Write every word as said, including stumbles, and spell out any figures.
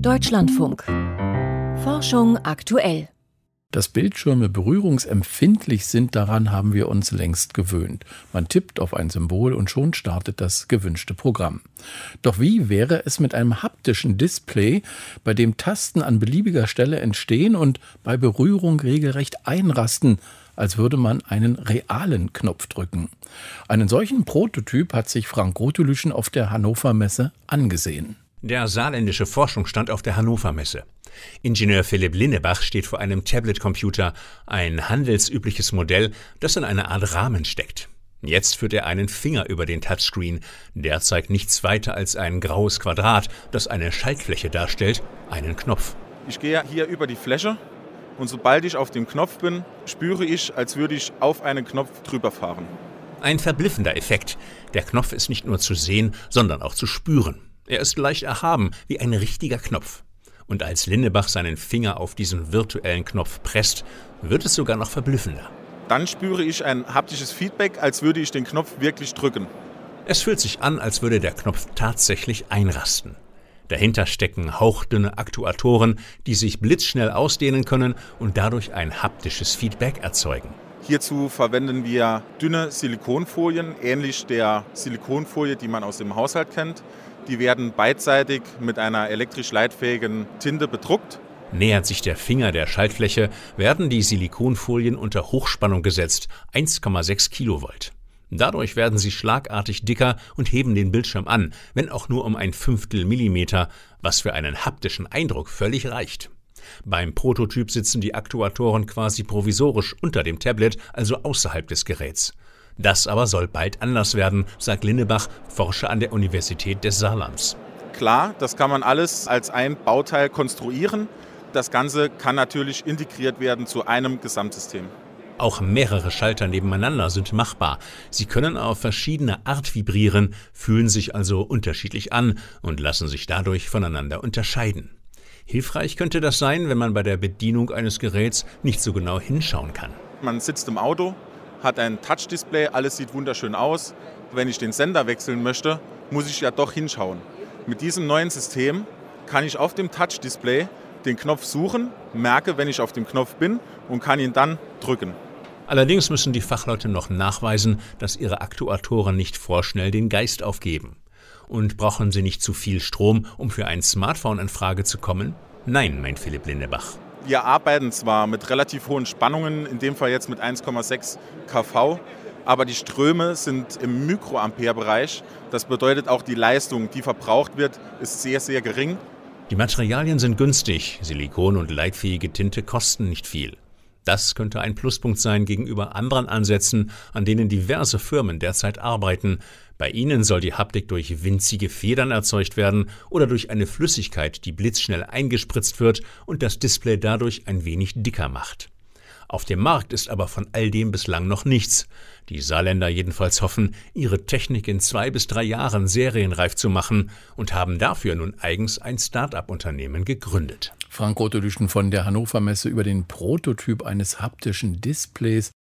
Deutschlandfunk. Forschung aktuell. Dass Bildschirme berührungsempfindlich sind, daran haben wir uns längst gewöhnt. Man tippt auf ein Symbol und schon startet das gewünschte Programm. Doch wie wäre es mit einem haptischen Display, bei dem Tasten an beliebiger Stelle entstehen und bei Berührung regelrecht einrasten, als würde man einen realen Knopf drücken? Einen solchen Prototyp hat sich Frank Rothelüschen auf der Hannover Messe angesehen. Der saarländische Forschungsstand auf der Hannover Messe. Ingenieur Philipp Linnebach steht vor einem Tablet-Computer, ein handelsübliches Modell, das in einer Art Rahmen steckt. Jetzt führt er einen Finger über den Touchscreen. Der zeigt nichts weiter als ein graues Quadrat, das eine Schaltfläche darstellt, einen Knopf. Ich gehe hier über die Fläche und sobald ich auf dem Knopf bin, spüre ich, als würde ich auf einen Knopf drüber fahren. Ein verblüffender Effekt. Der Knopf ist nicht nur zu sehen, sondern auch zu spüren. Er ist leicht erhaben, wie ein richtiger Knopf. Und als Linnebach seinen Finger auf diesen virtuellen Knopf presst, wird es sogar noch verblüffender. Dann spüre ich ein haptisches Feedback, als würde ich den Knopf wirklich drücken. Es fühlt sich an, als würde der Knopf tatsächlich einrasten. Dahinter stecken hauchdünne Aktuatoren, die sich blitzschnell ausdehnen können und dadurch ein haptisches Feedback erzeugen. Hierzu verwenden wir dünne Silikonfolien, ähnlich der Silikonfolie, die man aus dem Haushalt kennt. Die werden beidseitig mit einer elektrisch leitfähigen Tinte bedruckt. Nähert sich der Finger der Schaltfläche, werden die Silikonfolien unter Hochspannung gesetzt, eins Komma sechs Kilovolt. Dadurch werden sie schlagartig dicker und heben den Bildschirm an, wenn auch nur um ein Fünftel Millimeter, was für einen haptischen Eindruck völlig reicht. Beim Prototyp sitzen die Aktuatoren quasi provisorisch unter dem Tablet, also außerhalb des Geräts. Das aber soll bald anders werden, sagt Linnebach, Forscher an der Universität des Saarlands. Klar, das kann man alles als ein Bauteil konstruieren. Das Ganze kann natürlich integriert werden zu einem Gesamtsystem. Auch mehrere Schalter nebeneinander sind machbar. Sie können auf verschiedene Art vibrieren, fühlen sich also unterschiedlich an und lassen sich dadurch voneinander unterscheiden. Hilfreich könnte das sein, wenn man bei der Bedienung eines Geräts nicht so genau hinschauen kann. Man sitzt im Auto, hat ein Touch-Display, alles sieht wunderschön aus. Wenn ich den Sender wechseln möchte, muss ich ja doch hinschauen. Mit diesem neuen System kann ich auf dem Touch-Display den Knopf suchen, merke, wenn ich auf dem Knopf bin und kann ihn dann drücken. Allerdings müssen die Fachleute noch nachweisen, dass ihre Aktuatoren nicht vorschnell den Geist aufgeben. Und brauchen sie nicht zu viel Strom, um für ein Smartphone in Frage zu kommen? Nein, meint Philipp Linnebach. Wir arbeiten zwar mit relativ hohen Spannungen, in dem Fall jetzt mit eins Komma sechs Kilovolt, aber die Ströme sind im Mikroampere-Bereich. Das bedeutet auch die Leistung, die verbraucht wird, ist sehr, sehr gering. Die Materialien sind günstig, Silikon und leitfähige Tinte kosten nicht viel. Das könnte ein Pluspunkt sein gegenüber anderen Ansätzen, an denen diverse Firmen derzeit arbeiten. Bei ihnen soll die Haptik durch winzige Federn erzeugt werden oder durch eine Flüssigkeit, die blitzschnell eingespritzt wird und das Display dadurch ein wenig dicker macht. Auf dem Markt ist aber von all dem bislang noch nichts. Die Saarländer jedenfalls hoffen, ihre Technik in zwei bis drei Jahren serienreif zu machen und haben dafür nun eigens ein Start-up-Unternehmen gegründet. Frank Rothelüschen von der Hannover Messe über den Prototyp eines haptischen Displays.